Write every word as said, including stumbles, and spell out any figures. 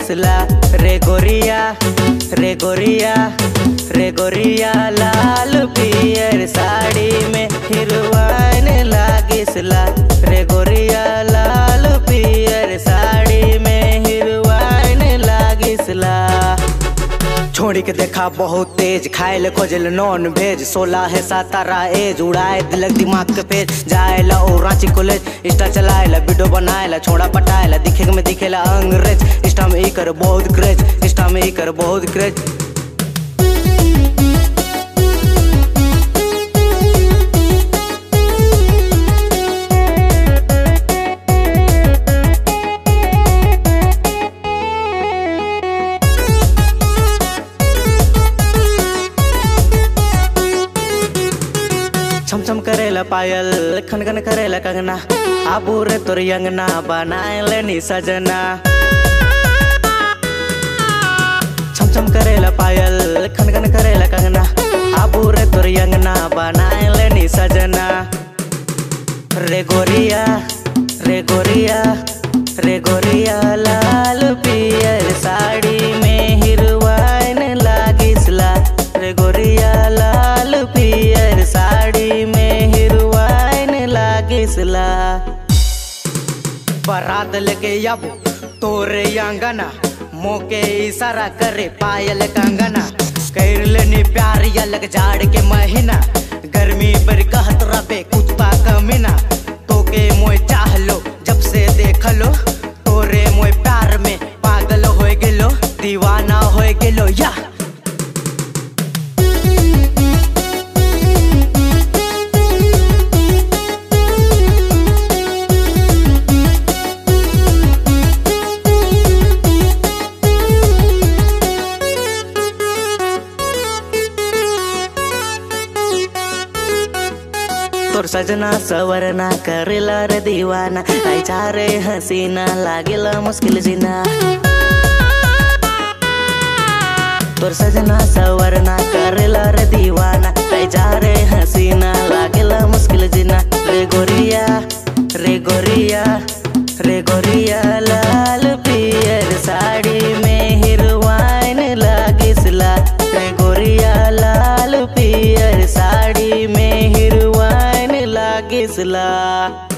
लागिसला। रे गोरिया रे गोरिया रे गोरिया लाल पियर साड़ी में हिरवाइन लागिसला। रे गोरिया लाल पियर साड़ी में हिरवाइन लागिसला। छोड़ी के देखा बहुत तेज खाए खोजल नॉन भेज। सोलह है सातारा एज उड़ाए दिलक दिमाग के पेज। जाएला ओ रांची कॉलेज इंस्टा चलाएला वीडियो बनाएला छोड़ा पटाएला दिखे में दिखेला अंग्रेज। इंस्टा में ही कर बहुत क्रेज इंस्टा में ही कर बहुत क्रेज। छम छम करेला पायल खन खन करेला कंगना। आबू रे तोर अंगना बनाए लेनी सजना। छम छम करेला पायल खन खन करेला कंगना। आबू रे तोर अंगना बनाए लेनी सजना। रे गोरिया रे गोरिया रे गोरिया लाल पियर साड़ी में हिरवाइन लागिसला। रे गोरिया लाल पियर साड़ी में हिरवाइन लागिसला। बारात लेके अब तोरे आंगना मोके इशारा करे पायल कंगना। कर लेनी प्यार अलग जाड़ के महीना गर्मी पर कहत रबे कुत्ता कमीना। तोके मोय चाह लो जब से देख लो तोरे मोय प्यार में पागल हो गेलो दीवाना हो गेलो या। तोर सजना सवरना करेला रे दीवाना। आई जा रे हसीना लागेला मुश्किल जीना। तोर सजना सवरना करेला रे दीवाना। आई जा रे हसीना लागेला मुश्किल जीना। रे गोरिया रे गोरिया रे गोरिया लाल पियर साड़ी में हिरवाइन लागिसला। रे गोरिया लाल पियर साड़ी में हिरवाइन लागिसला।